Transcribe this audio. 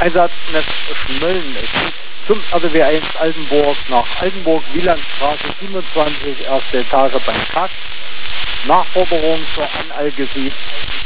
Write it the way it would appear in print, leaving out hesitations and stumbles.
Einsatznetz Schmölln. Zum RDW 1 Altenburg nach Altenburg, Wielandstraße 27, erste Etage beim KAK. Nachforderung zur Anallgesie